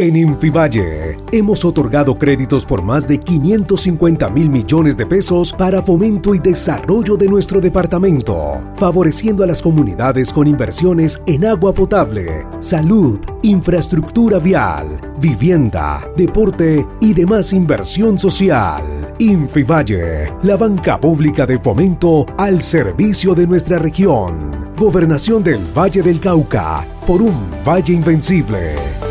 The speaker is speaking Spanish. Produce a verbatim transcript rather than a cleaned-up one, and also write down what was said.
En Infivalle hemos otorgado créditos por más de quinientos cincuenta mil millones de pesos para fomento y desarrollo de nuestro departamento, favoreciendo a las comunidades con inversiones en agua potable, salud, infraestructura vial, vivienda, deporte y demás inversión social. Infivalle, la banca pública de fomento al servicio de nuestra región. Gobernación del Valle del Cauca, por un Valle Invencible.